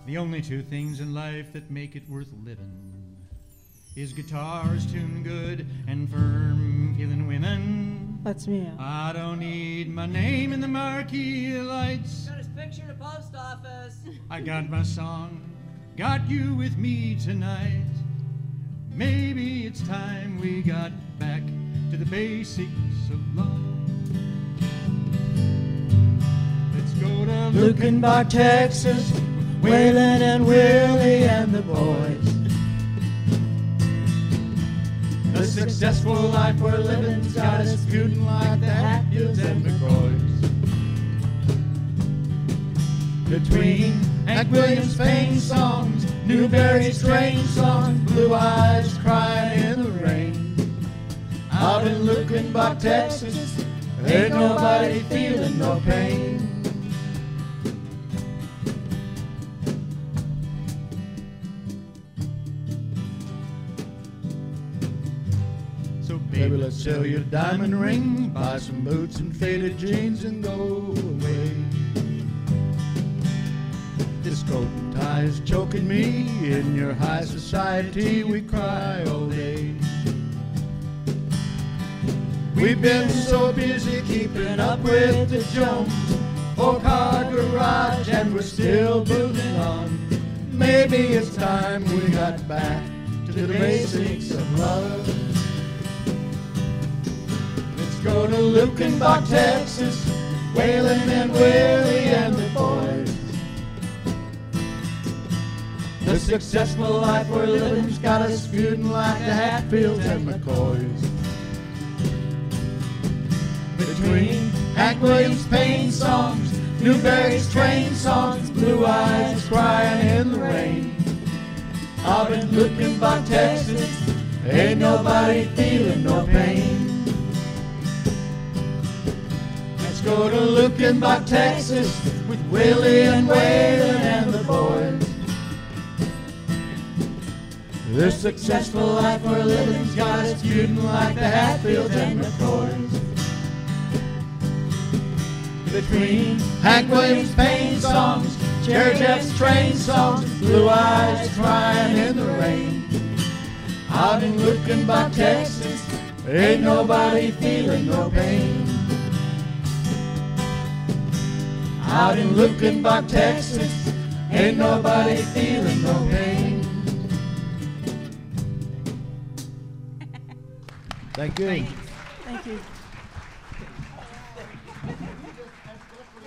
The only two things in life that make it worth living is guitars tuned good and firm feeling women. That's me. I don't need my name in the marquee lights. Got his picture in the post office. I got my song, got you with me tonight. Maybe it's time we got back to the basics of love. Let's go to Lukenbach, Texas, Waylon and Willie and the boys. The successful life we're living's got us feuding like the Hatfields and McCoys. Between Hank Williams' Payne songs, Newberry's train songs, Blue Eyes crying in the rain. Out in Lukenbach, Texas, ain't nobody feeling no pain. So Baby, let's sell you a diamond ring, buy some boots and faded jeans and go away. This coat and tie is choking me. In your high society we cry all day. We've been so busy keeping up with the Jones, 4-car garage, and we're still moving on. Maybe it's time we got back to the basics of love. Let's go to Lukenbach, Texas, Waylon and Willie and the boys. The successful life we're living's got us feuding like the Hatfields and McCoys. Between Hank Williams' Payne songs, Newberry's train songs, Blue Eyes crying in the rain. I've been Lukenbach, Texas, ain't nobody feeling no pain. Let's go to Lukenbach, Texas, with Willie and Waylon and the boys. The successful life we're living's got us feuding like the Hatfields and McCoys. Between Hank Williams' Payne songs, Jerry Jeff's train songs, Blue Eyes crying in the rain. Out in Lukenbach, Texas, ain't nobody feeling no pain. Out in Lukenbach, Texas, ain't nobody feeling no pain. Thank you. Thank you.